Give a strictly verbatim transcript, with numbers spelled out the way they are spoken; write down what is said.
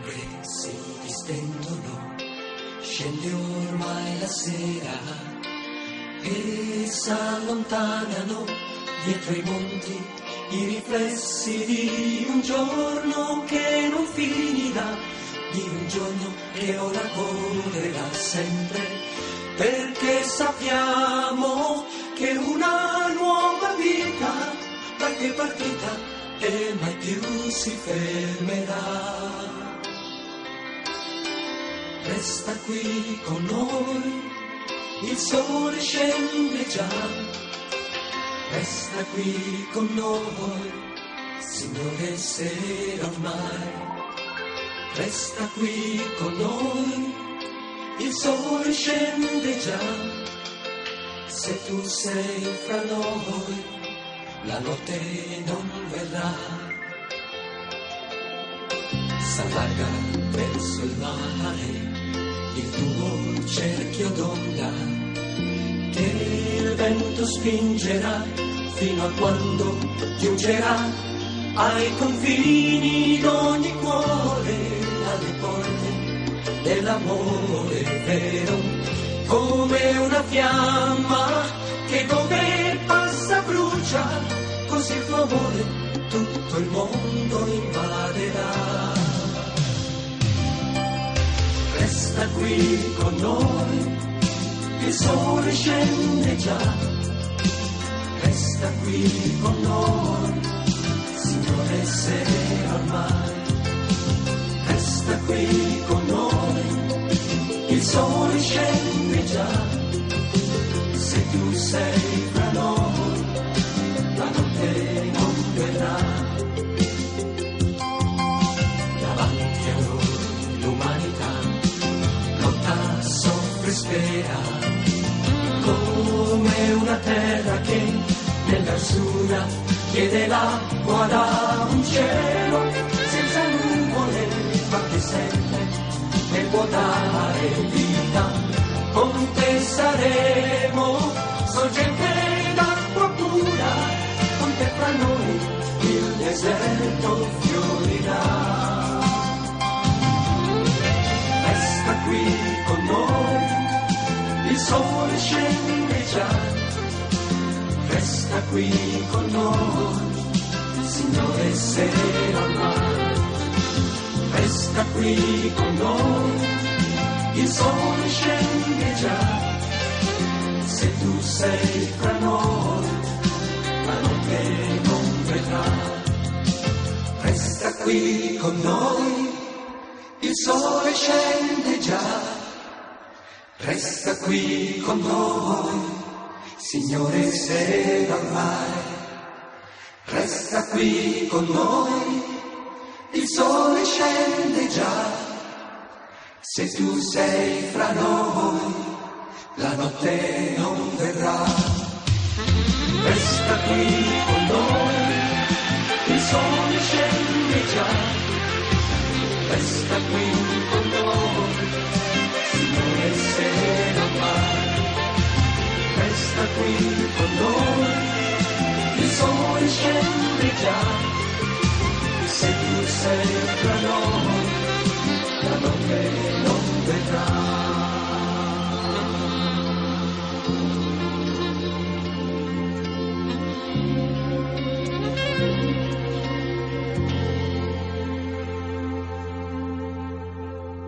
ombre si distendono, scende ormai la sera e s'allontanano dietro i monti i riflessi di un giorno che non finirà, di un giorno che ora correrà sempre, perché sappiamo che una nuova vita da che partita e mai più si fermerà. Resta qui con noi, il sole scende già. Resta qui con noi, Signore, sera ormai. Resta qui con noi, il sole scende già. Se tu sei fra noi, la notte non verrà. S'allarga verso il mare il tuo cerchio d'onda, che il vento spingerà fino a quando giungerà ai confini d'ogni cuore, alle porte dell'amore vero, come una fiamma che dove passa brucia, così il tuo amore tutto il mondo invaderà. Resta qui con noi, il sole scende già. Resta qui con noi, Signore, sera ormai. Resta qui con noi, il sole scende già. Se tu sei fra noi, la notte non verrà. Davanti a noi l'umanità lotta, soffre, spera, come una terra che nell'arsura chiede l'acqua da un cielo senza nuvole, ma che sempre ne può dare vita. Con te saremo sorgente d'acqua pura, con te fra noi il deserto fiorirà. Resta qui con noi, il sole scende già. Resta qui con noi, Signore, sera ormai. Resta qui con noi, il sole scende già. Se tu sei fra noi, la notte non verrà. Resta qui con noi, il sole scende già. Resta qui con noi, Signore, sera ormai. Resta qui con noi, il sole scende già. Se tu sei fra noi, la notte non verrà. Resta qui con noi, il sole scende già. Resta qui con noi, Signore, sera ormai. Resta qui con noi, il sole scende già. Se tu sei fra noi,